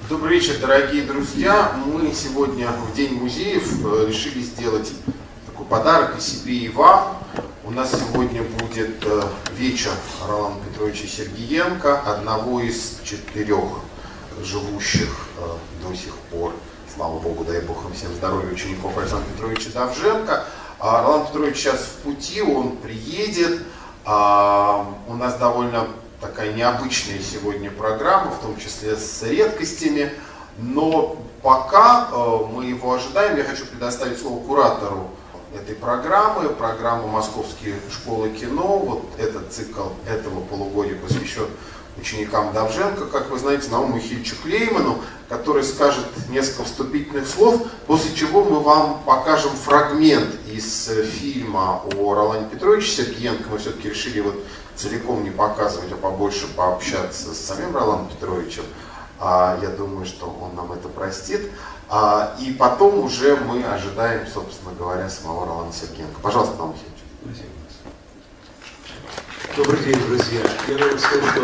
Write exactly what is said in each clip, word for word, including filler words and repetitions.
Добрый вечер, дорогие друзья. Мы сегодня в День музеев решили сделать такой подарок и себе, и вам. У нас сегодня будет вечер Роланда Петровича Сергиенко, одного из четырех живущих до сих пор, слава богу, дай бог им всем здоровья, учеников Александра Петровича Довженко. Роланд Петрович сейчас в пути, он приедет. У нас довольно такая необычная сегодня программа, в том числе с редкостями, но пока э, мы его ожидаем, я хочу предоставить слово куратору этой программы, программы Московские школы кино. Вот этот цикл этого полугодия посвящен ученикам Довженко, как вы знаете, Науму Михайловичу Клейману, который скажет несколько вступительных слов, после чего мы вам покажем фрагмент из фильма о Роланде Петровиче Сергиенко. Мы все-таки решили вот целиком не показывать, а побольше пообщаться с самим Роландом Петровичем. А, я думаю, что он нам это простит. А, и потом уже мы ожидаем, собственно говоря, самого Роланда Сергиенко. Пожалуйста, Наум Михайлович. Добрый день, друзья. Я должен сказать, что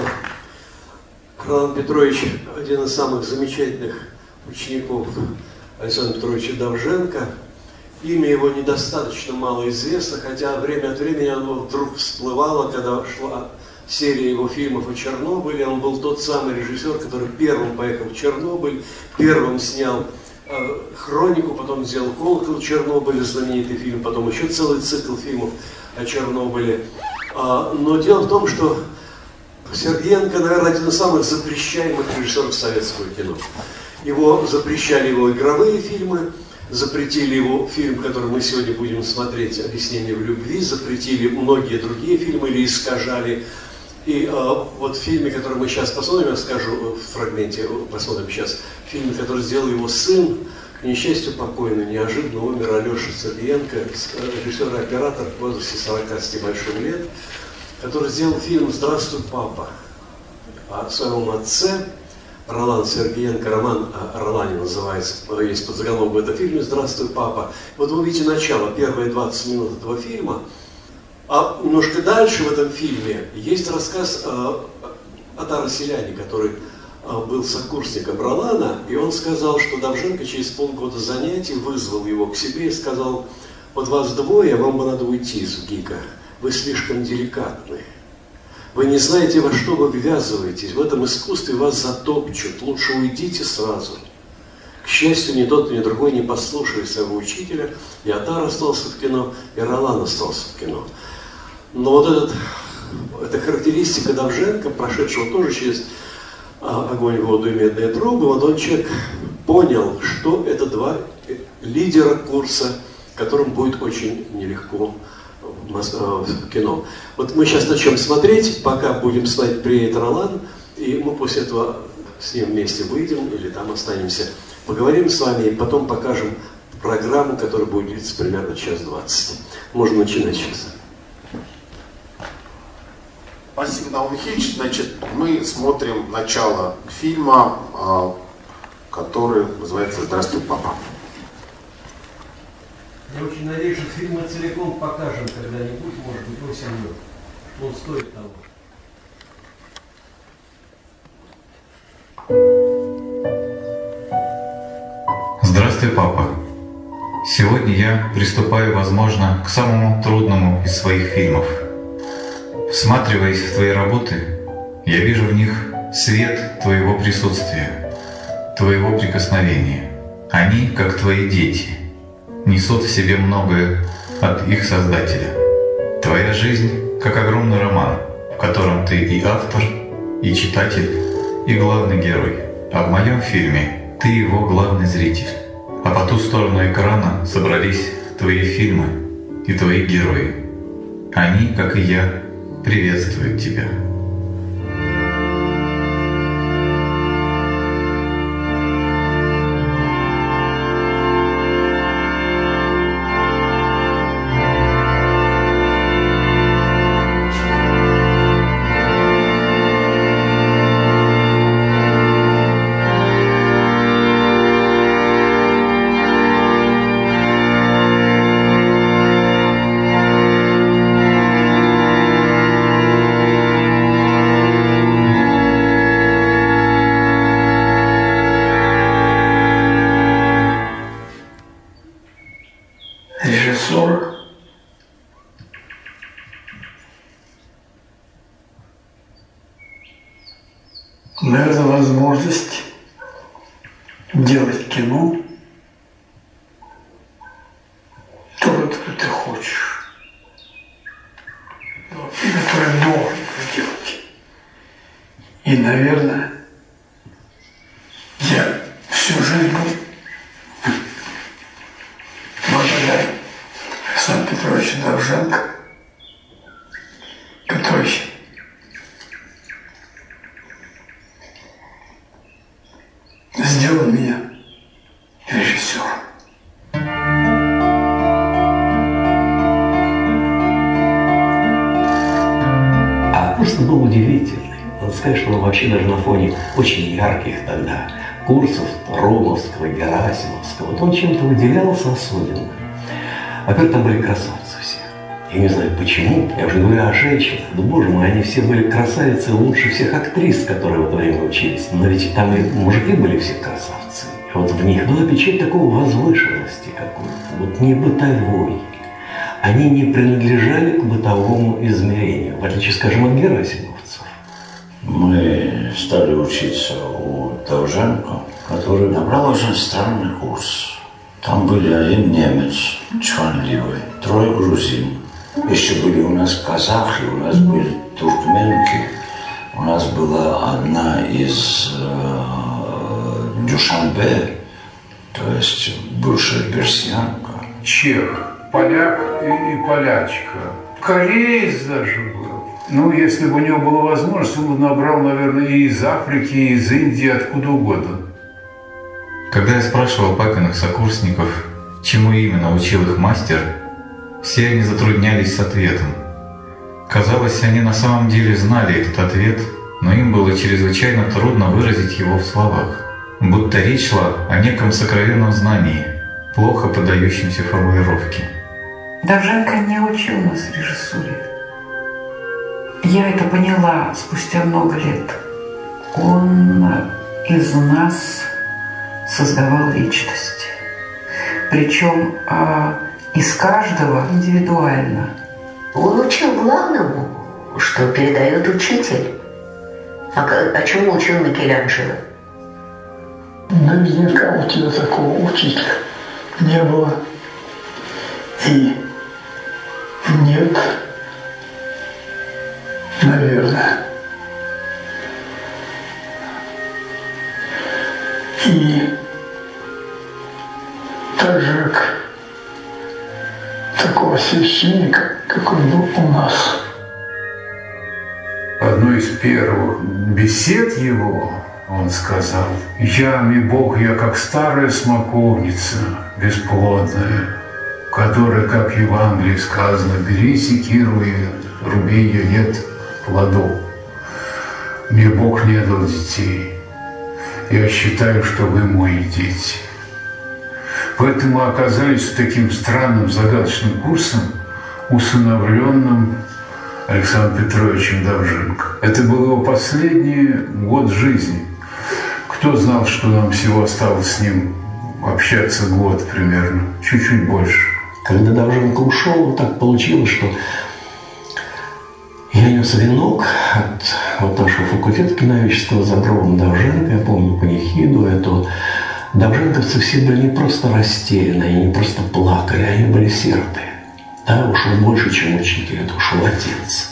Роланд Петрович один из самых замечательных учеников Александра Петровича Довженко. Имя его недостаточно мало известно, хотя время от времени оно вдруг всплывало, когда шла серия его фильмов о Чернобыле. Он был тот самый режиссер, который первым поехал в Чернобыль, первым снял э, «Хронику», потом сделал «Колокол Чернобыля», знаменитый фильм, потом еще целый цикл фильмов о Чернобыле. А, но дело в том, что Сергиенко, наверное, один из самых запрещаемых режиссеров советского кино. Его запрещали его игровые фильмы, запретили его фильм, который мы сегодня будем смотреть, «Объяснение в любви», запретили многие другие фильмы или искажали. И э, вот в фильме, который мы сейчас посмотрим, я скажу в фрагменте, посмотрим сейчас, фильм, который сделал его сын, к несчастью покойный, неожиданно умер Алеша Сергиенко, режиссер и оператор в возрасте сорока с небольшим лет, который сделал фильм «Здравствуй, папа» о своем отце. Роланд Сергиенко, роман о Ролане называется, есть подзаголовок в этом фильме «Здравствуй, папа». Вот вы видите начало, первые двадцать минут этого фильма. А немножко дальше в этом фильме есть рассказ о, о Таро Селяне, который был сокурсником Ролана, и он сказал, что Довженко через полгода занятий вызвал его к себе и сказал: вот вас двое, вам бы надо уйти из ГИКа, вы слишком деликатны. Вы не знаете, во что вы ввязываетесь. В этом искусстве вас затопчут. Лучше уйдите сразу. К счастью, ни тот, ни другой не послушали своего учителя. И Атар остался в кино, и Ролан остался в кино. Но вот этот, эта характеристика Довженко, прошедшего тоже через огонь, воду и медные трубы, вот он человек понял, что это два лидера курса, которым будет очень нелегко в кино. Вот мы сейчас начнем смотреть, пока будем смотреть «Приедет Ролан», и мы после этого с ним вместе выйдем или там останемся, поговорим с вами и потом покажем программу, которая будет длиться примерно час двадцать. Можно начинать сейчас. Спасибо, Наум Михайлович. Значит, мы смотрим начало фильма, который называется «Здравствуй, папа». Я очень надеюсь, что фильм мы целиком покажем когда-нибудь, может быть, осенью. Он стоит того. Здравствуй, папа. Сегодня я приступаю, возможно, к самому трудному из своих фильмов. Всматриваясь в твои работы, я вижу в них свет твоего присутствия, твоего прикосновения. Они, как твои дети, несут в себе многое от их создателя. Твоя жизнь как огромный роман, в котором ты и автор, и читатель, и главный герой. А в моем фильме ты его главный зритель. А по ту сторону экрана собрались твои фильмы и твои герои. Они, как и я, приветствуют тебя. наверное, возможность делать кино, то, которое ты хочешь, и которое должен делать. И, наверное, я всю жизнь был благодарен Александру Петровичу Довженко, который сделал меня режиссером. А курс был удивительный. Надо сказать, что он вообще даже на фоне очень ярких тогда курсов Ромовского, Герасимовского, вот он чем-то выделялся особенно. Во-первых, там были красавцы все. Я не знаю почему, я уже говорю о женщинах. Да боже мой, они все были красавицы лучше всех актрис, которые в это время учились. Но ведь там и мужики были все красавцы. И вот в них была печать такого возвышенности какой-то, вот не бытовой. Они не принадлежали к бытовому измерению, в отличие, скажем, от герасимовцев. Мы стали учиться у Довженко, который набрал очень странный курс. Там были один немец, чванливый, трое грузин. Еще были у нас казахи, у нас были туркменки. У нас была одна из э, Дюшанбе, то есть бывшая персиянка. Чех, поляк и, и полячка. Кореец даже был. Ну, если бы у него была возможность, он бы набрал, наверное, и из Африки, и из Индии, откуда угодно. Когда я спрашивал папиных сокурсников, чему именно учил их мастер, все они затруднялись с ответом. Казалось, они на самом деле знали этот ответ, но им было чрезвычайно трудно выразить его в словах. Будто речь шла о неком сокровенном знании, плохо поддающемся формулировке. Довженко не учил нас режиссуре. Я это поняла спустя много лет. Он из нас создавал личность. Причем а, из каждого индивидуально. Он учил главному, что передает учитель. А, а чему учил Микеланджело? Наверняка у тебя такого учителя не было. И нет, наверное. И так же, как такого священника, как он был у нас. Одной из первых бесед его он сказал: «Ями Бог, я как старая смоковница бесплодная, которая, как в Евангелии сказано, бери секиру и руби ее, нет плодов. Мне Бог не дал детей. Я считаю, что вы мои дети». Поэтому мы оказались таким странным, загадочным курсом, усыновленным Александром Петровичем Довженко. Это был его последний год жизни. Кто знал, что нам всего осталось с ним общаться год примерно, чуть-чуть больше. Когда Довженко ушел, так получилось, что я нес венок от вот нашего факультета киноведческого за гробом Довженко, я помню панихиду эту. Довженковцы все были не просто растеряны, они не просто плакали, они были сироты. Да, ушел больше, чем учитель, это ушел отец.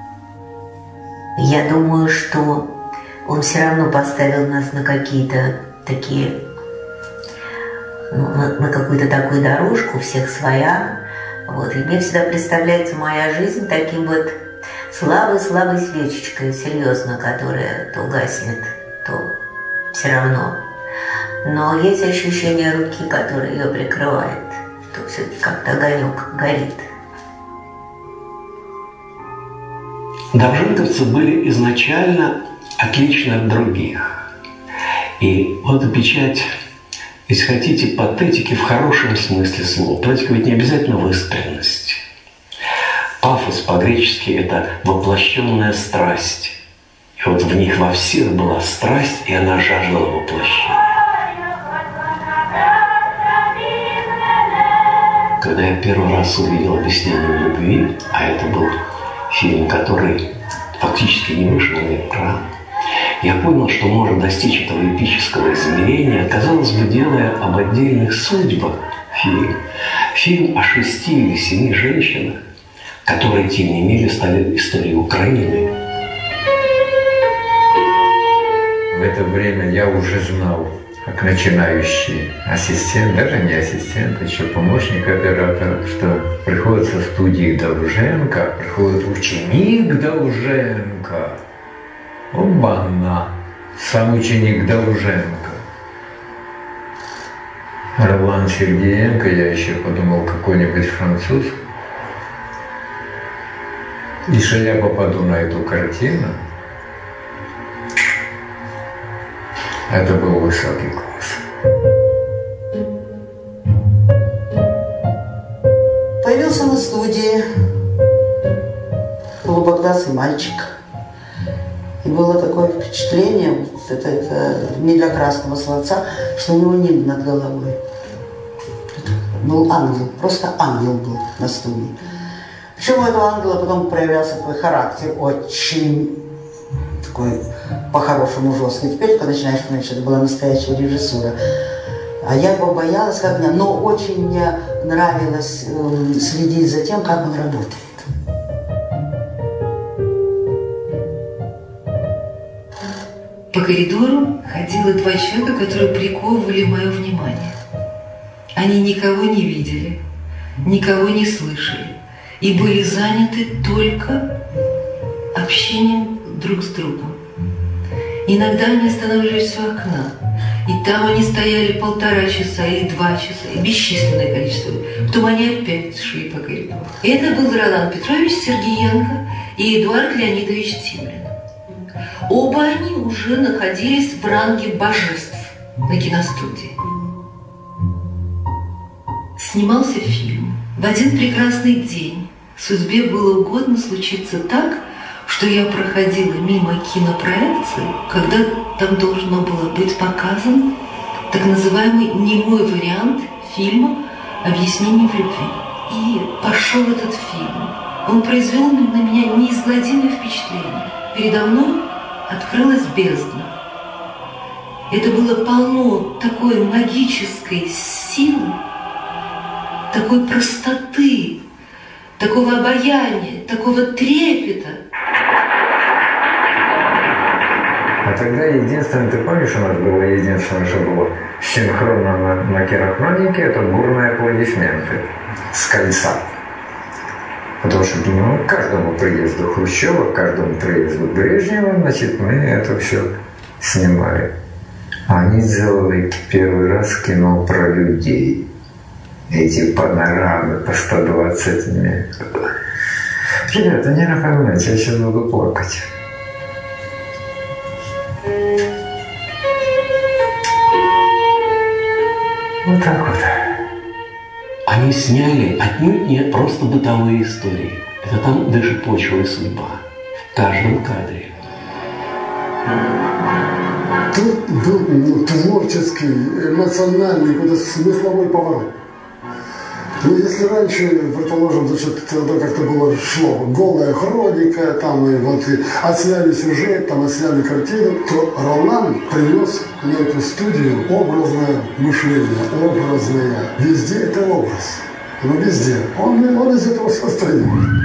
Я думаю, что он все равно поставил нас на какие-то такие, ну, на, на какую-то такую дорожку, всех своя. Вот. И мне всегда представляется моя жизнь таким вот слабой-слабой свечечкой, серьезно, которая то гаснет, то все равно. Но есть ощущение руки, которая ее прикрывает, что все-таки как-то огонек горит. Довженковцы были изначально отличны от других. И вот эта печать, если хотите, патетики в хорошем смысле слова. Патетика ведь не обязательно выстроенность. Пафос по-гречески – это воплощенная страсть. И вот в них во всех была страсть, и она жаждала воплощения. Когда я первый раз увидел «Объяснение любви», а это был фильм, который фактически не вышел на экран, Я понял, что можно достичь этого эпического измерения, казалось бы, делая об отдельных судьбах фильм. Фильм о шести или семи женщинах, которые, тем не менее, стали историей Украины. В это время я уже знал, как начинающий ассистент, даже не ассистент, еще помощник оператора, что приходит со студии Довженко, приходит ученик Довженко. Оба-на! Сам ученик Довженко. Ролан Сергеенко, я еще подумал, какой-нибудь француз. И что я попаду на эту картину, это был высокий класс. Появился на студии полубогдатый мальчик. И было такое впечатление, это, это не для красного словца, что у него небо над головой. Это был ангел, просто ангел был на студии. Причем у этого ангела потом проявлялся такой характер, очень такой по-хорошему жесткий. Теперь, когда начинаешь понимать, что это была настоящая режиссура. А я его боялась, как меня, но очень мне нравилось э, следить за тем, как он работает. По коридору ходило два человека, которые приковывали мое внимание. Они никого не видели, никого не слышали и были заняты только общением друг с другом. Иногда они останавливались у окна, и там они стояли полтора часа или два часа, и бесчисленное количество. Потом они опять шли по коридору. Это был Ролан Петрович Сергеенко и Эдуард Леонидович Тимрин. Оба они уже находились в ранге божеств на киностудии. Снимался фильм. В один прекрасный день судьбе было угодно случиться так, что я проходила мимо кинопроекции, когда там должно было быть показан так называемый немой вариант фильма «Объяснение в любви». И пошел этот фильм. Он произвел на меня неизгладимое впечатление. Передо мной открылась бездна. Это было полно такой магической силы, такой простоты, такого обаяния, такого трепета. А тогда единственное, ты помнишь, у нас было единственное, что было синхронно на, на кинохронике, это бурные аплодисменты с кольца. Потому что, ну, к каждому приезду Хрущева, к каждому приезду Брежнева, значит, мы это все снимали. А они сделали первый раз кино про людей. Эти панорамы по сто двадцать метров. Ребята, не напоминайте, я сейчас буду плакать. Вот так вот. Они сняли отнюдь не просто бытовые истории. Это там дышит почва и судьба. В каждом кадре. Тут был ну, творческий, эмоциональный, какой-то смысловой поворот. Ну, если раньше, предположим, значит, тогда как-то было шло голая хроника, там и вот и отсняли сюжет, там отсняли картину, то Ролан принес на эту студию образное мышление, образное. Везде это образ. Ну, везде. Он, он из этого состоит.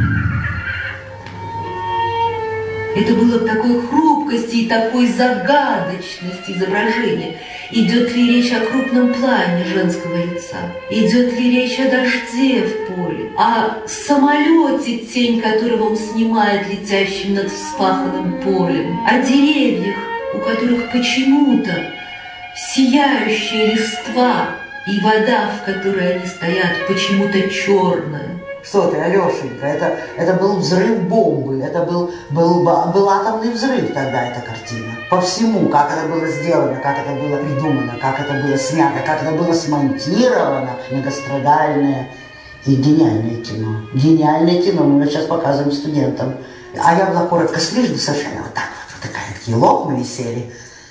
Это было в такой хрупкости и такой загадочности изображения. Идет ли речь о крупном плане женского лица? Идет ли речь о дожде в поле? О самолете, тень которого он снимает, летящим над вспаханным полем? О деревьях, у которых почему-то сияющая листва и вода, в которой они стоят, почему-то черная? Что ты, Алешенька, это, это был взрыв бомбы, это был, был, был атомный взрыв тогда, эта картина. По всему, как это было сделано, как это было придумано, как это было снято, как это было смонтировано. Многострадальное и гениальное кино. Гениальное кино, мы сейчас показываем студентам. А я была коротко стрижена, совершенно вот так вот, вот такая, такие локоны висели.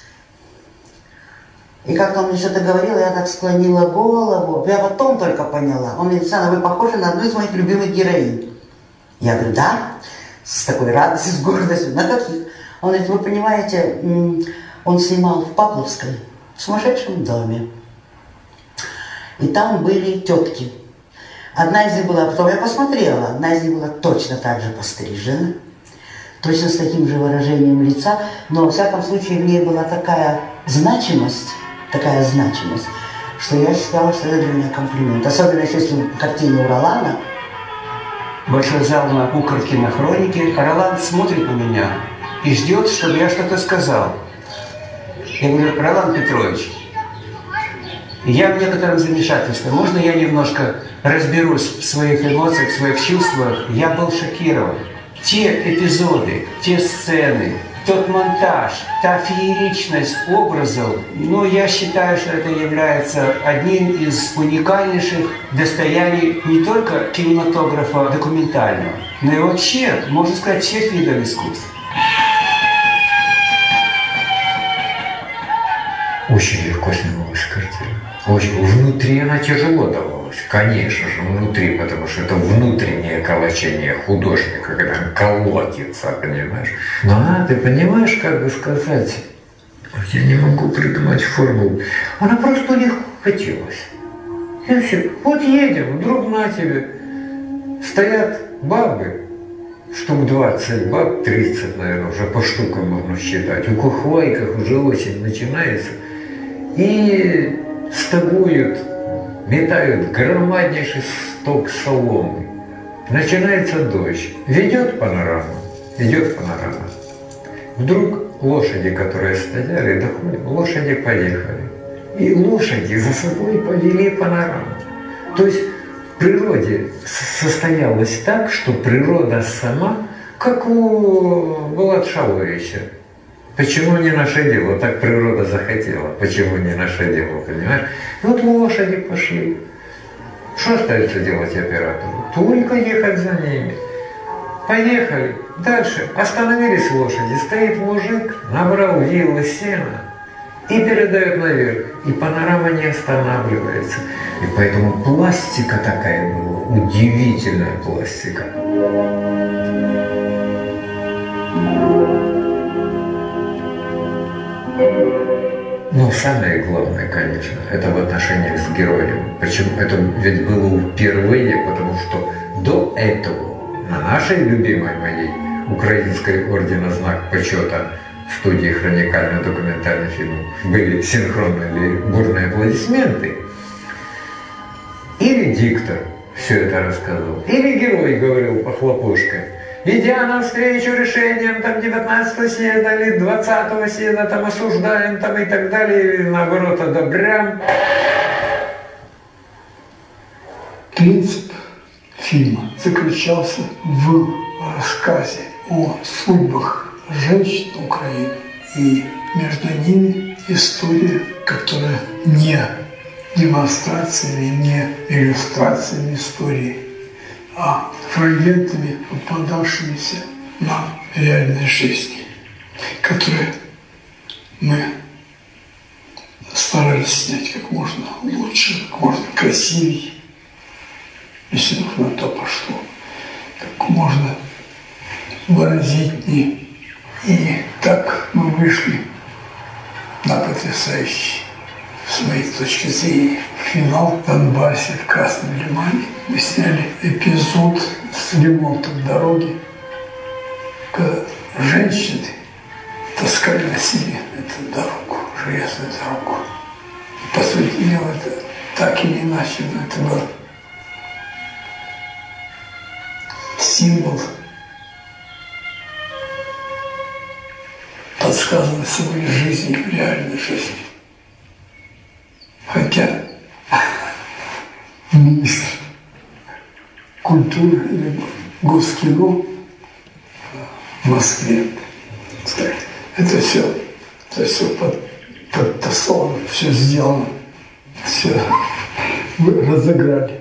И как-то он мне что-то говорил, я так склонила голову. Я потом только поняла. Он мне говорит: Сана, вы похожи на одну из моих любимых героинь. Я говорю: да, с такой радостью, с гордостью. На каких? Он говорит, вы понимаете, он снимал в Павловской, в сумасшедшем доме. И там были тетки. Одна из них была, потом я посмотрела, одна из них была точно так же пострижена, точно с таким же выражением лица, но, во всяком случае, в ней была такая значимость, такая значимость, что я считала, что это для меня комплимент. Особенно, если картина у Ролана. Большой зал на Куколке на хронике. Ролан смотрит на меня и ждет, чтобы я что-то сказал. Я говорю, Ролан Петрович, я в некотором замешательстве. Можно я немножко разберусь в своих эмоциях, в своих чувствах? Я был шокирован. Те эпизоды, те сцены, тот монтаж, та фееричность образов, ну, я считаю, что это является одним из уникальнейших достояний не только кинематографа документального, но и вообще, можно сказать, всех видов искусств. Очень легко снималась картина. Очень. Внутри она тяжело давалась, конечно же, внутри, потому что это внутреннее колочение художника, когда он колотится, понимаешь. Но она, ты понимаешь, как бы сказать, я не могу придумать формулу, она просто легко хотелось. И все, вот едем, вдруг на тебе стоят бабы, штук двадцать баб, тридцать, наверное, уже по штукам можно считать. У Кухвайках уже осень начинается. И стогуют, метают громаднейший сток соломы. Начинается дождь. Ведет панораму, идет панорама. Вдруг лошади, которые стояли, доходят, лошади поехали. И лошади за собой повели панораму. То есть в природе состоялось так, что природа сама, как у Булат Шаловича. Почему не наше дело? Так природа захотела. Почему не наше дело, понимаешь? Вот лошади пошли. Что остается делать оператору? Только ехать за ними. Поехали. Дальше. Остановились лошади. Стоит мужик, набрал вилы сена и передает наверх. И панорама не останавливается. И поэтому пластика такая была. Удивительная пластика. Ну, самое главное, конечно, это в отношениях с героем. Почему это ведь было впервые, потому что до этого на нашей любимой моей украинской ордена «Знак почета» в студии хроникально-документальный фильм были синхронные или бурные аплодисменты. Или диктор все это рассказал, или герой говорил по хлопушкам. Идя навстречу решениям там девятнадцатого съезда или двадцатого съезда, там осуждаем там и так далее, или наоборот одобряем. Принцип фильма заключался в рассказе о судьбах женщин Украины. И между ними история, которая не демонстрациями, не иллюстрациями истории, а фрагментами, попадавшимися на реальной жизни, которые мы старались снять как можно лучше, как можно красивее, если уж на то пошло, как можно выразительнее. И так мы вышли на потрясающий, с моей точки зрения, финал в Донбассе, в Красном Лимане. Мы сняли эпизод с ремонтом дороги, когда женщины таскали на себе эту дорогу, железную дорогу. И, по сути дела, это так или иначе, но это был символ, подсказанный самой жизнью, реальной жизнью. Хотя министр культуры или Госкино в Москве, сказать, это все, это все под, подтасовано, все сделано, все вы разыграли.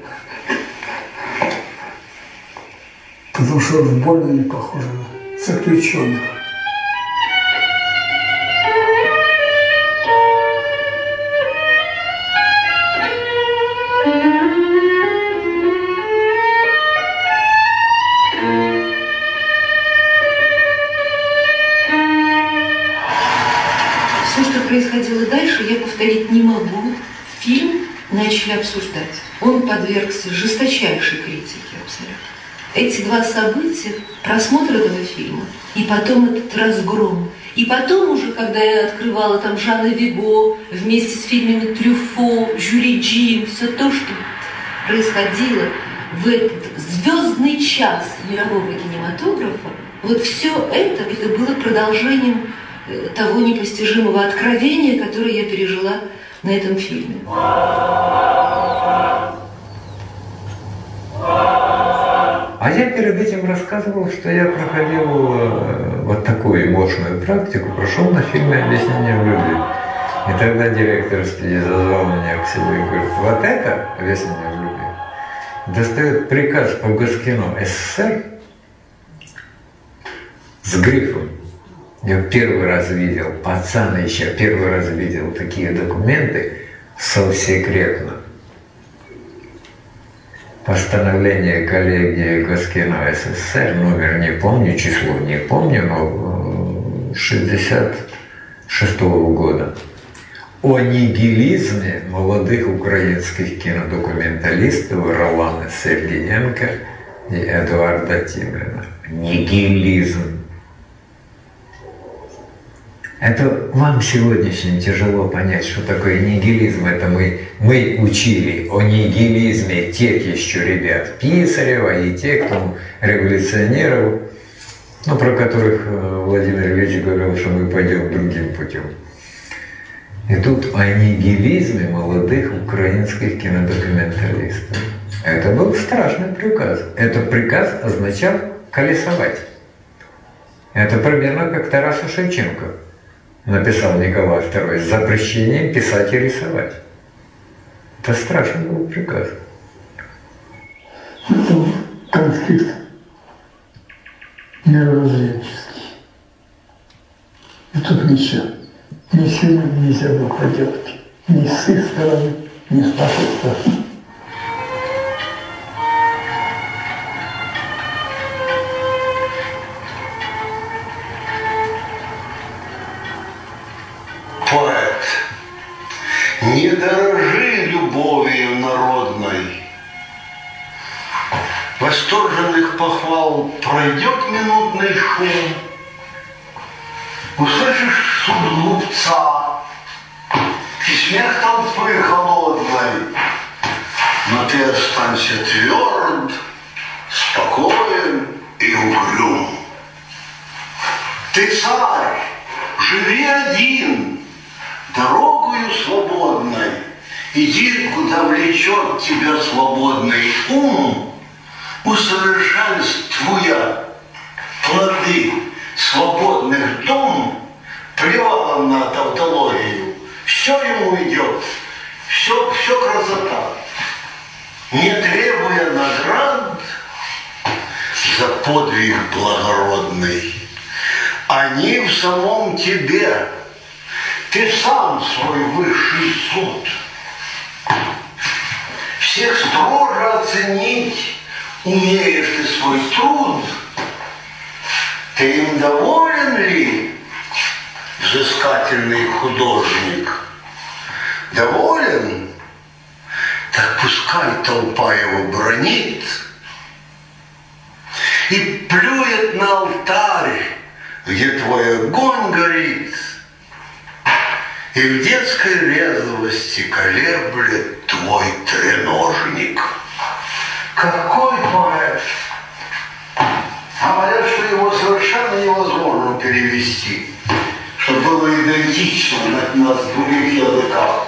Потому что уж больно не похоже на заключенных. Thank you. происходило дальше, я повторить не могу. Фильм начали обсуждать. Он подвергся жесточайшей критике абсолютно. Эти два события, просмотр этого фильма, и потом этот разгром. И потом уже, когда я открывала там Жана Виго, вместе с фильмами Трюфо, Жюли Джим, все то, что происходило в этот звездный час мирового кинематографа, вот все это, это было продолжением того непостижимого откровения, которое я пережила на этом фильме. А я перед этим рассказывал, что я проходил э, вот такую мощную практику, прошел на фильме «Объяснение в любви». И тогда директор студии зазвал меня к себе и говорит: вот это «Объяснение в любви» достает приказ по Госкину СССР с грифом. Я первый раз видел, пацан еще первый раз видел такие документы совсекретно. Постановление коллегии Госкина СССР, номер не помню, число не помню, но шестьдесят шестого года, о нигилизме молодых украинских кинодокументалистов Ролана Сергієнка и Эдуарда Тимрина. Нигилизм. Это вам сегодняшним тяжело понять, что такое нигилизм. Это мы, мы учили о нигилизме тех еще ребят Писарева и тех, кто революционеров, ну, про которых Владимир Ильич говорил, что мы пойдем другим путем. И тут о нигилизме молодых украинских кинодокументалистов. Это был страшный приказ. Этот приказ означал колесовать. Это примерно как Тарасу Шевченко написал Николай второй с запрещением писать и рисовать. Это страшный был приказ. Это конфликт мировоззренческий. И тут ничего, ничего нельзя было поделать. Ни с их стороны, ни с нашей стороны. Поэт, не дорожи любовью народной. Восторженных похвал пройдет минутный шум. Услышишь суд глупца и смех толпы холодной, но ты останься тверд, спокоен и угрюм. Ты царь, живи один, дорогою свободной, иди, куда влечет тебя свободный ум, усовершенствуя плоды свободных дум, плевалом на тавтологию, все ему идет, все, все красота, не требуя наград за подвиг благородный. Они в самом тебе. Ты сам свой высший суд. Всех строже оценить умеешь ты свой труд. Ты им доволен ли, взыскательный художник? Доволен? Так пускай толпа его бранит и плюет на алтарь, где твой огонь горит, и в детской резвости колеблет твой треножник. Какой поэт! Говорят, что его совершенно невозможно перевести, чтобы было идентично на, на других языках.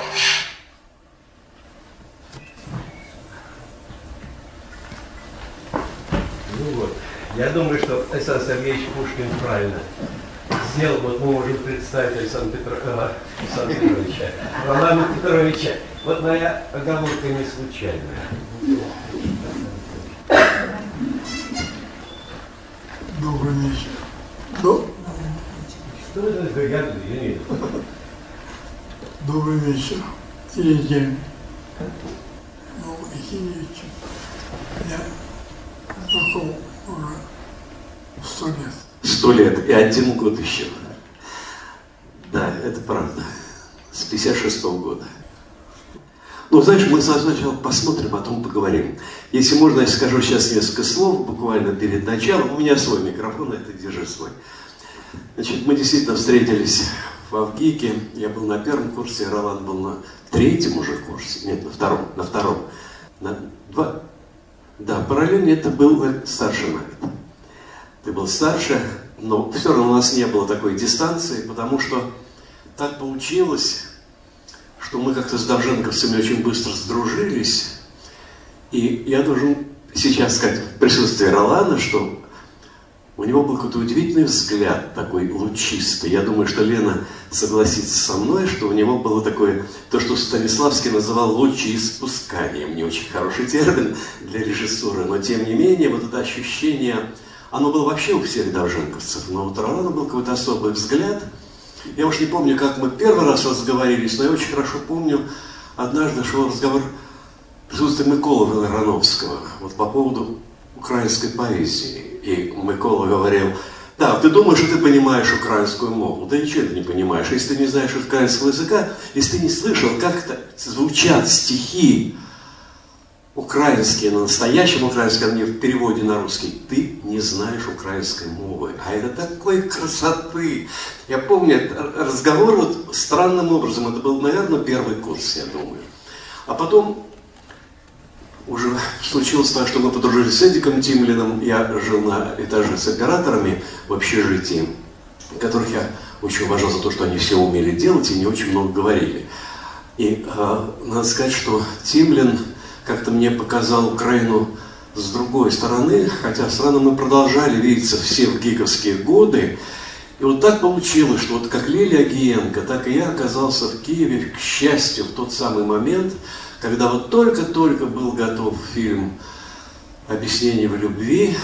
Ну вот, я думаю, что Александр Сергеевич Пушкин правильно сделал. Вот мы можем представить Александра, Петро... э, Александра Петровича, Романа Петровича. Вот моя оговорка не случайная. Добрый вечер. До... Что это такое? Я, я не Добрый вечер. Или день. Ну, и вечер. Я знаком уже сто лет. Сто лет и один год еще. Да, это правда. с пятьдесят шестого года. Ну, знаешь, мы сначала посмотрим, потом поговорим. Если можно, я скажу сейчас несколько слов, буквально перед началом. У меня свой микрофон, это держи свой. Значит, мы действительно встретились в Авгике. Я был на первом курсе, Ролан был на третьем уже курсе. Нет, на втором. На втором. На два. Да, параллельно это был старше на год. Ты был старше, но все равно у нас не было такой дистанции, потому что так получилось, что мы как-то с довженковцами очень быстро сдружились. И я должен сейчас сказать в присутствии Ролана, что у него был какой-то удивительный взгляд, такой лучистый. Я думаю, что Лена согласится со мной, что у него было такое, то, что Станиславский называл лучеиспусканием. Не очень хороший термин для режиссуры, но тем не менее, вот это ощущение, оно было вообще у всех довженковцев, но у Ролана был какой-то особый взгляд. Я уж не помню, как мы первый раз разговорились, но я очень хорошо помню, однажды шел разговор в присутствии Миколы Велерановского вот по поводу украинской поэзии. И Микола говорил: да, ты думаешь, что ты понимаешь украинскую мову, да ничего ты не понимаешь. Если ты не знаешь украинского языка, если ты не слышал, как это звучат стихи украинские, на настоящем украинском, не в переводе на русский, ты не знаешь украинской мовы. А это такой красоты. Я помню этот разговор вот странным образом. Это был, наверное, первый курс, я думаю. А потом уже случилось так, что мы подружились с Эдиком Тимлиным. Я жил на этаже с операторами в общежитии, которых я очень уважал за то, что они все умели делать и не очень много говорили. И э, надо сказать, что Тимлин как-то мне показал Украину с другой стороны, хотя странно, мы продолжали видеться все в гиковские годы. И вот так получилось, что вот как Лилия Агиенко, так и я оказался в Киеве, к счастью, в тот самый момент, когда вот только-только был готов фильм «Объяснение в любви»,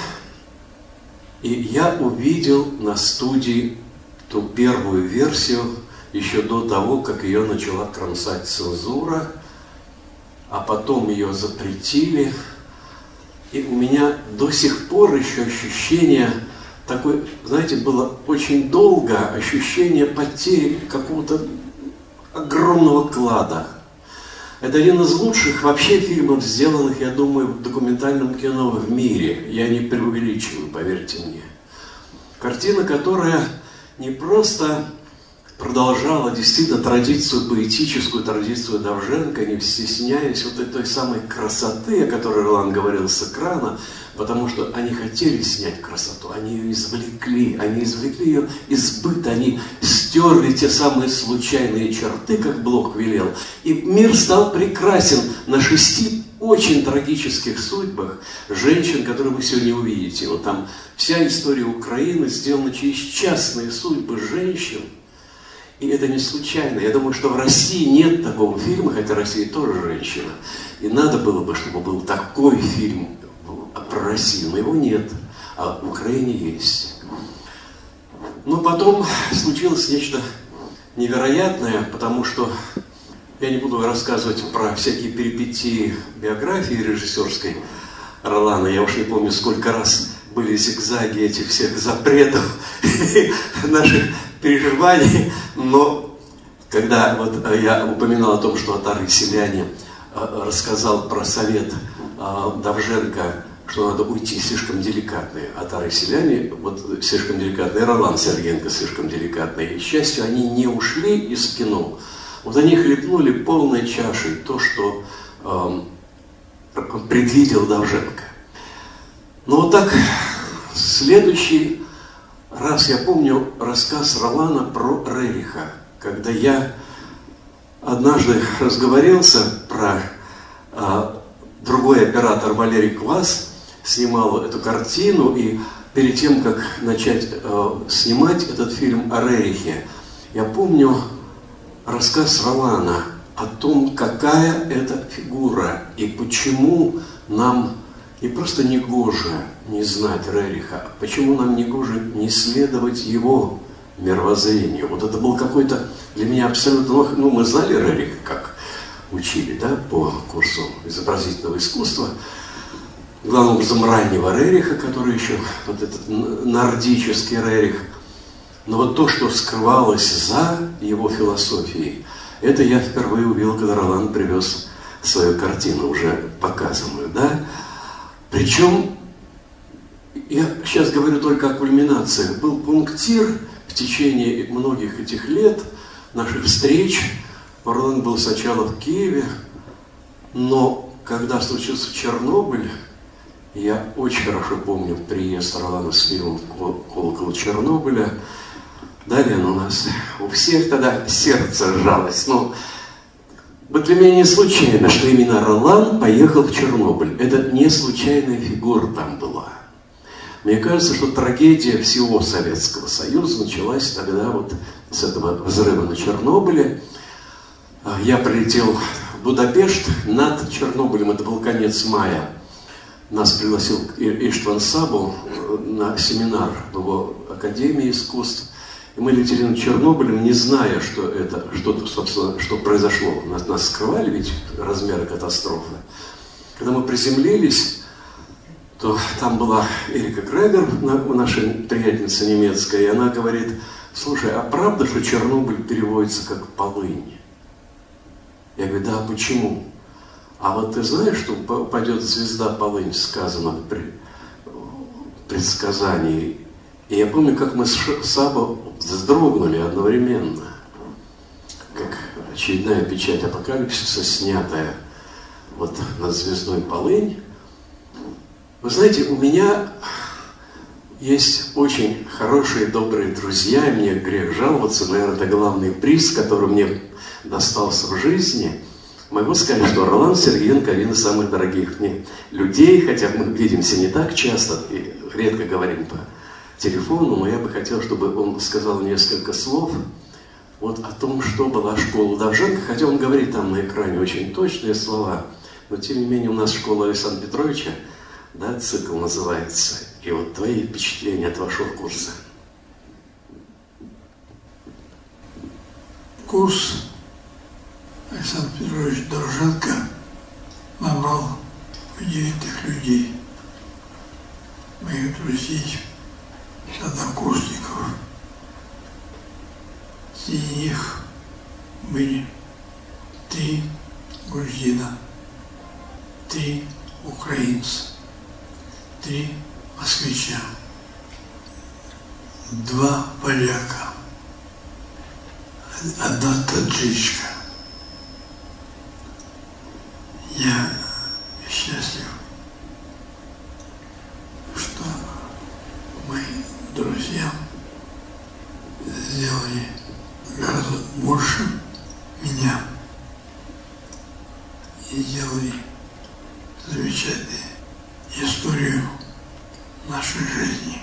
и я увидел на студии ту первую версию еще до того, как ее начала кромсать цензура, а потом ее запретили. И у меня до сих пор еще ощущение такое, знаете, было очень долго ощущение потери какого-то огромного клада. Это один из лучших вообще фильмов, сделанных, я думаю, в документальном кино в мире. Я не преувеличиваю, поверьте мне. Картина, которая не просто продолжала действительно традицию, поэтическую традицию Довженко, не стесняясь вот этой самой красоты, о которой Ролан говорил с экрана, потому что они хотели снять красоту, они ее извлекли, они извлекли ее из быта, они стерли те самые случайные черты, как Блок велел, и мир стал прекрасен на шести очень трагических судьбах женщин, которые вы сегодня увидите. Вот там вся история Украины сделана через частные судьбы женщин. И это не случайно. Я думаю, что в России нет такого фильма, хотя Россия тоже женщина. И надо было бы, чтобы был такой фильм про Россию, но его нет. А в Украине есть. Но потом случилось нечто невероятное, потому что я не буду рассказывать про всякие перипетии биографии режиссерской Ролана. Я уж не помню, сколько раз были зигзаги этих всех запретов наших переживаний, но когда вот я упоминал о том, что Отар и селяне рассказал про совет Довженко, что надо уйти слишком деликатные. Отар и селяне вот слишком деликатные, Ролан Сергеенко слишком деликатные. И, к счастью, они не ушли из кино. Вот они хлебнули полной чашей то, что э, предвидел Довженко. Но вот так следующий раз я помню рассказ Ролана про Рериха, когда я однажды разговорился про а, другой оператор Валерий Квас, снимал эту картину, и перед тем, как начать а, снимать этот фильм о Рерихе, я помню рассказ Ролана о том, какая это фигура и почему нам не просто не гоже не знать Рериха, почему нам не гоже не следовать его мировоззрению. Вот это был какой-то для меня абсолютно... Ну, мы знали Рериха, как учили, да, по курсу изобразительного искусства. Главным образом раннего Рериха, который еще, вот этот нордический Рерих. Но вот то, что скрывалось за его философией, Это я впервые увидел, когда Ролан привез свою картину, уже показанную, да. Причем, я сейчас говорю только о кульминациях, был пунктир в течение многих этих лет наших встреч. Ролан был сначала в Киеве, но когда случился Чернобыль, я очень хорошо помню приезд Ролана с фильмом «Колокол Чернобыля». Далее у нас у всех тогда сердце сжалось. Но вот для меня не случайно, что именно Ролан поехал в Чернобыль. Это не случайная фигура там была. Мне кажется, что трагедия всего Советского Союза началась тогда вот с этого взрыва на Чернобыле. Я прилетел в Будапешт над Чернобылем, это был конец мая. Нас пригласил Иштван Сабо на семинар в его Академии искусств. И мы летели над Чернобылем, не зная, что это, что, собственно, что произошло. Нас, нас скрывали ведь размеры катастрофы. Когда мы приземлились, то там была Эрика Крегер, наша приятельница немецкая, и она говорит: слушай, а правда, что Чернобыль переводится как полынь? Я говорю: да, почему? А вот ты знаешь, что упадет звезда полынь, сказано при предсказании. И я помню, как мы с Сабо вздрогнули одновременно, как очередная печать апокалипсиса, снятая вот над звездой полынь. Вы знаете, у меня есть очень хорошие, добрые друзья, и мне грех жаловаться, наверное, это главный приз, который мне достался в жизни. Могу сказать, что Ролан Сергеенко один из самых дорогих мне людей, хотя мы видимся не так часто и редко говорим по телефону, но я бы хотел, чтобы он сказал несколько слов вот о том, что была школа Довженко, хотя он говорит там на экране очень точные слова, но тем не менее у нас школа Александра Петровича, да, цикл называется, и вот твои впечатления от вашего курса. Курс Александр Петрович Довженко набрал удивительных людей, моих друзей, однокурсников. Среди них были три грузина, три украинца, три москвича, два поляка, одна таджичка. Я счастлив, что мои друзья сделали гораздо больше меня и сделали замечательную историю нашей жизни.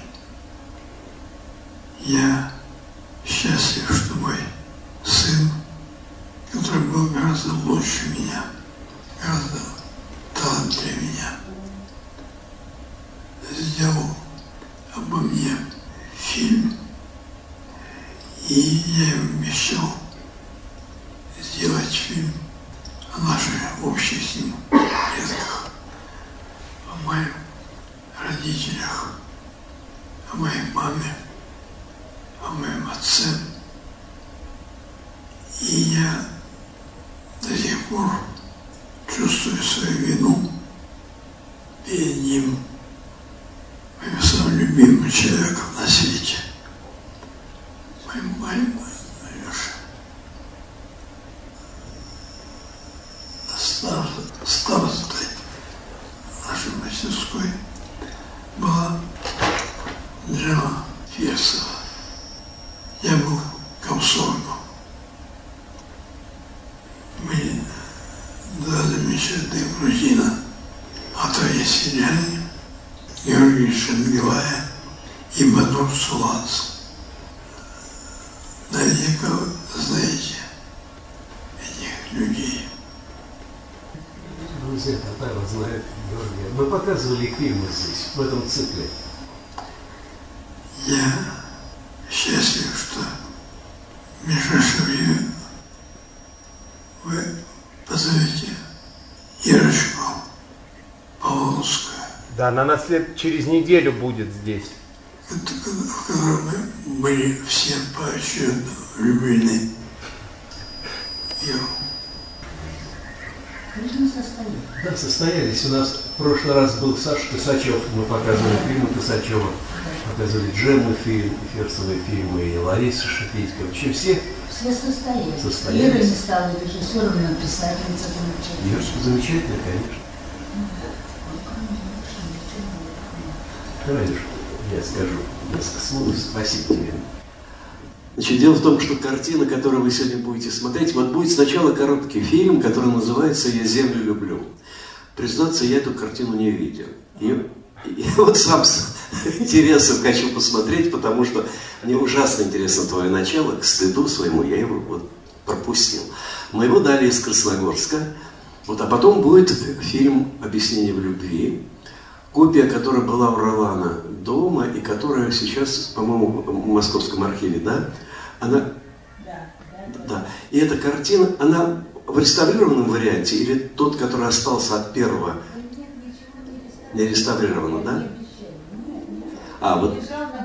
Я счастлив, что мой сын, который был гораздо лучше меня, гораздо талантливее меня, сделал обо мне фильм, и я ему обещал сделать фильм о наших общих с ним предках, о моих родителях, о моей маме, о моем отце. И я до сих пор чувствую свою вину перед ним, моим самым любимым человеком на свете, моим маленьким Алешей. Старостой нашей мастерской была Джема Фирсова. Я был комсоргом. Были два замечательных грузина, Атоя Сиряни, Георгий Шенгелая и Бадур Сулац. Наверняка вы знаете этих людей. Друзья Татаров знают Георгия. Мы показывали фильмы здесь, в этом цикле. Я счастлив, что в ближайшее время вы позовете Ирочку Павловскую. Да, она на след через неделю будет здесь. В которой мы были все поочередно влюблены. Еву. Да, состоялись. У нас в прошлый раз был Саша Косачев. Мы показывали фильмы Косачева, показывали Джему фильм, Ферцевые фильмы, и Лариса Шафейская. Вообще все Все состоялись. состоялись. Ира не стала режиссером, но писательница замечательная. Ирочка замечательная, конечно. Давай, я скажу несколько слов. Спасибо тебе. Значит, дело в том, что картина, которую вы сегодня будете смотреть, вот будет сначала короткий фильм, который называется «Я землю люблю». Признаться, я эту картину не видел. И, и вот сам с интересом хочу посмотреть, потому что мне ужасно интересно твое начало, к стыду своему я его вот пропустил. Но его дали из Красногорска. Вот, а потом будет фильм «Объяснение в любви», копия, которая была у Ролана дома и которая сейчас, по-моему, в Московском архиве, да? Она... Да, да, да. И эта картина, она в реставрированном варианте или тот, который остался от первого? Не реставрировано, да? А, вот.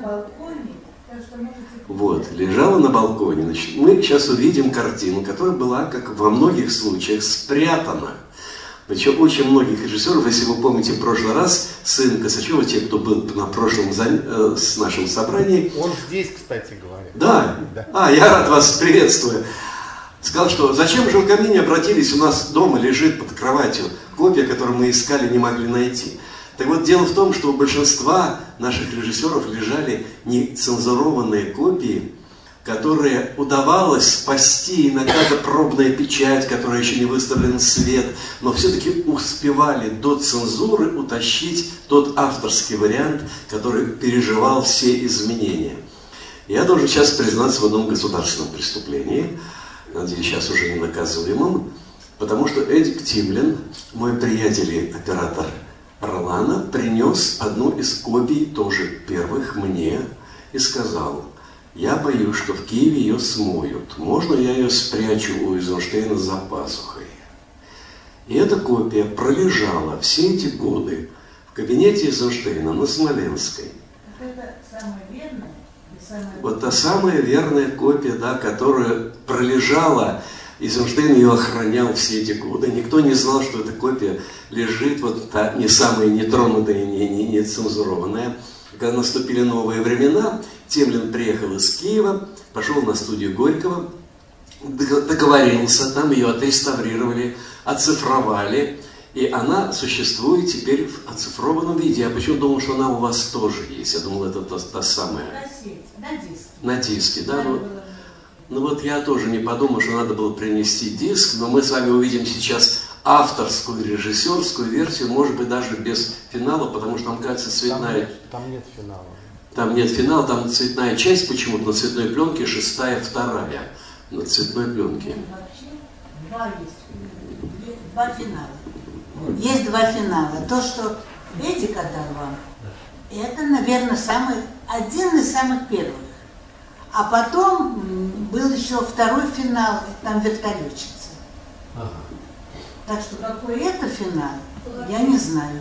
Вот, лежала на балконе. Значит, мы сейчас увидим картину, которая была, как во многих случаях, спрятана. Причем очень многих режиссеров, если вы помните в прошлый раз, сын Косачева, те, кто был на прошлом э, с нашем собрании. Он здесь, кстати говоря. Да? да. А, я рад вас, приветствую. Сказал, что зачем же вы ко мне не обратились, у нас дома лежит под кроватью копия, которую мы искали, не могли найти. Так вот, дело в том, что у большинства наших режиссеров лежали нецензурованные копии, которые удавалось спасти, иногда это пробная печать, которая еще не выставлена в свет, но все-таки успевали до цензуры утащить тот авторский вариант, который переживал все изменения. Я должен сейчас признаться в одном государственном преступлении, надеюсь, сейчас уже не наказуемым, потому что Эдик Тимлин, мой приятель и оператор Ролана, принес одну из копий, тоже первых, мне и сказал: я боюсь, что в Киеве ее смоют. Можно я ее спрячу у Эйзенштейна за пазухой? И эта копия пролежала все эти годы в кабинете Эйзенштейна на Смоленской. Это самая верная и самая... Вот та самая верная копия, да, которая пролежала, Эйзенштейн ее охранял все эти годы. Никто не знал, что эта копия лежит, вот та не самая нетронутая, не, не, не цензурованная. Когда наступили новые времена, Тимлин приехал из Киева, пошел на студию Горького, договорился, там ее отреставрировали, оцифровали, и она существует теперь в оцифрованном виде. Я почему думал, что она у вас тоже есть. Я думал, это та, та самая. На диске. На диске, да. Ну, ну вот я тоже не подумал, что надо было принести диск, но мы с вами увидим сейчас авторскую режиссерскую версию, может быть, даже без финала, потому что там, кажется, цветная... Там, там нет финала. Там нет финала, там цветная часть почему-то на цветной пленке, шестая, вторая на цветной пленке. Вообще два есть, два финала. Есть два финала. То, что Эдик отдал вам, это, наверное, самый, один из самых первых. А потом был еще второй финал, там вертолетчица. Ага. Так что какой это финал, я не знаю.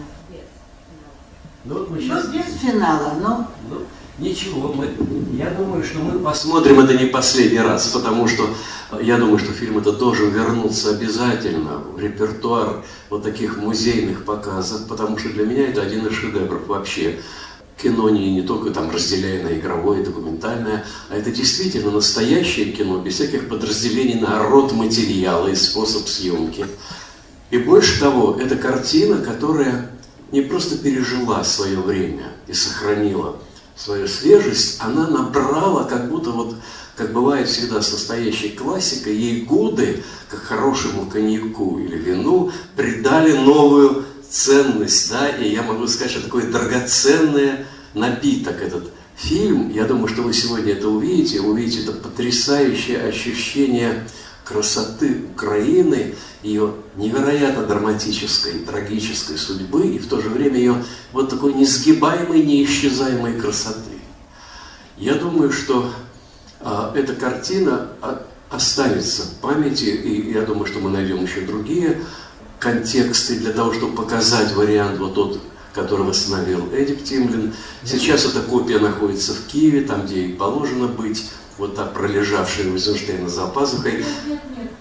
Ну, вот мы сейчас... ну без финала, но... Ну, ничего, мы, я думаю, что мы посмотрим это не последний раз, потому что я думаю, что фильм этот должен вернуться обязательно в репертуар вот таких музейных показов, потому что для меня это один из шедевров вообще. Кино не, не только там разделяя на игровое, документальное, а это действительно настоящее кино, без всяких подразделений на род материала и способ съемки. И больше того, это картина, которая не просто пережила свое время и сохранила свою свежесть, она набрала, как будто вот, как бывает всегда с настоящей классикой, ей годы, как хорошему коньяку или вину, придали новую ценность, да, и я могу сказать, что такой драгоценный напиток этот фильм. Я думаю, что вы сегодня это увидите, увидите это потрясающее ощущение красоты Украины, ее невероятно драматической, трагической судьбы, и в то же время ее вот такой несгибаемой, неисчезаемой красоты. Я думаю, что а, эта картина а, останется в памяти, и я думаю, что мы найдем еще другие контексты для того, чтобы показать вариант вот тот, который восстановил Эдик Тимлин. Сейчас эта копия находится в Киеве, там, где ей положено быть, вот так пролежавшая у Эйзенштейна за пазухой. Нет, нет, нет.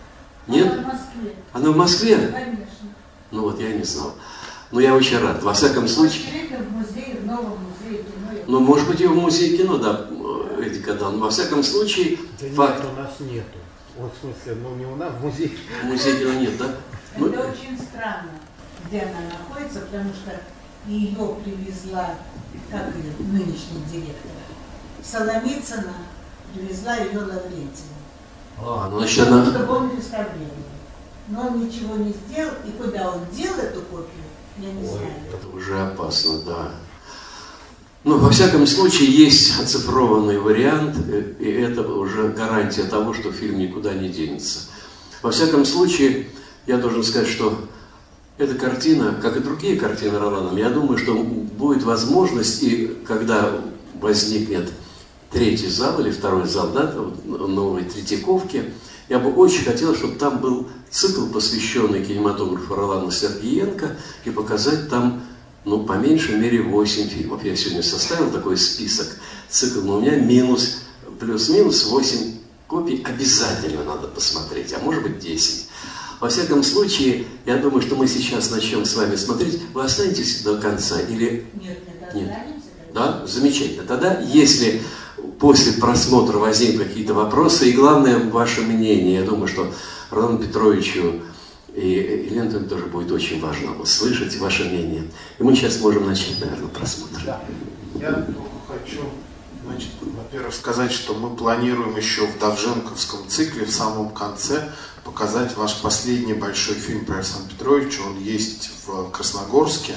Нет? Она в Москве. Она в Москве? Конечно. Ну вот, я не знал. Но я очень рад. Во всяком случае... В музее, в новом музее кино. Ну, может быть, и в музее кино, да, Эдика, да. Но во всяком случае... Да факт... нет, у нас нету. Вот, в смысле, ну не у нас, в музее. В музее кино нет, да? Это ну... очень странно, где она находится, потому что ее привезла, как ее нынешний директор, Соломицына, привезла ее Лаврентьева. А, ну, значит, она... Чтобы он реставрировал. Но он ничего не сделал, и куда он дел эту копию, я не Ой, знаю. это уже опасно, да. Ну, во всяком случае, есть оцифрованный вариант, и это уже гарантия того, что фильм никуда не денется. Во всяком случае, я должен сказать, что эта картина, как и другие картины Ролана, я думаю, что будет возможность, и когда возникнет третий зал или второй зал, да, новой Третьяковки, я бы очень хотел, чтобы там был цикл, посвященный кинематографу Ролана Сергеенко, и показать там, ну, по меньшей мере, восемь фильмов. Я сегодня составил такой список, цикл, но у меня минус, плюс-минус восемь копий обязательно надо посмотреть, а может быть десять. Во всяком случае, я думаю, что мы сейчас начнем с вами смотреть. Вы останетесь до конца или... Нет, это Нет. останемся. Да? Замечательно. Тогда, если после просмотра возникнут какие-то вопросы, и главное, ваше мнение, я думаю, что Ролану Петровичу и Елене Анатольевне тоже будет очень важно услышать ваше мнение. И мы сейчас можем начать, наверное, просмотр. Да. Я только хочу, значит, во-первых, сказать, что мы планируем еще в Довженковском цикле в самом конце показать ваш последний большой фильм про Александра Петровича. Он есть в Красногорске.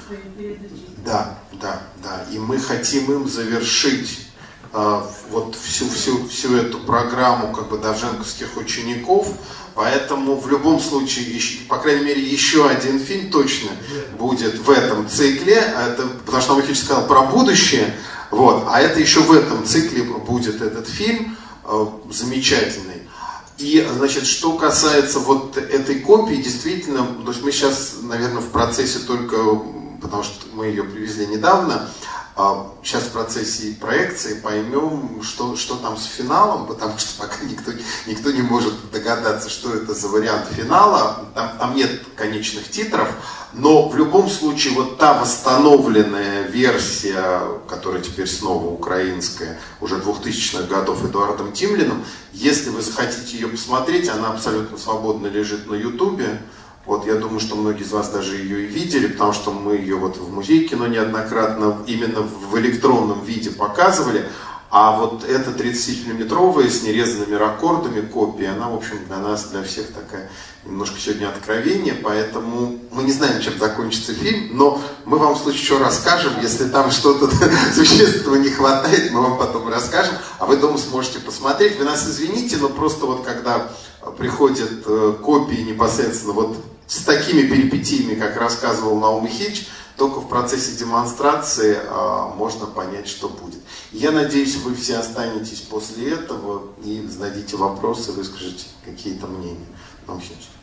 Да, да, да. И мы хотим им завершить э, вот всю, всю, всю эту программу как бы довженковских учеников. Поэтому в любом случае, еще, по крайней мере, еще один фильм точно будет в этом цикле. Это, потому что Михаил сказал про будущее. Вот, а это еще в этом цикле будет этот фильм э, замечательный. И, значит, что касается вот этой копии, действительно, то есть мы сейчас, наверное, в процессе только, потому что мы ее привезли недавно, сейчас в процессе проекции поймем, что, что там с финалом, потому что пока никто, никто не может догадаться, что это за вариант финала, там, там нет конечных титров, но в любом случае вот та восстановленная версия, которая теперь снова украинская, уже двухтысячных годов Эдуардом Тимлиным, если вы захотите ее посмотреть, она абсолютно свободно лежит на ютубе. Вот я думаю, что многие из вас даже ее и видели, потому что мы ее вот в музее кино неоднократно именно в электронном виде показывали. А вот эта тридцатимиллиметровая с нерезанными ракордами копия, она, в общем, для нас, для всех такая немножко сегодня откровение, поэтому мы не знаем, чем закончится фильм, но мы вам в случае чего расскажем, если там что-то существенного не хватает, мы вам потом расскажем, а вы дома сможете посмотреть. Вы нас извините, но просто вот когда приходят копии непосредственно вот с такими перипетиями, как рассказывал Наум Ильич, только в процессе демонстрации а, можно понять, что будет. Я надеюсь, вы все останетесь после этого и зададите вопросы, выскажете какие-то мнения. Наум Ильич.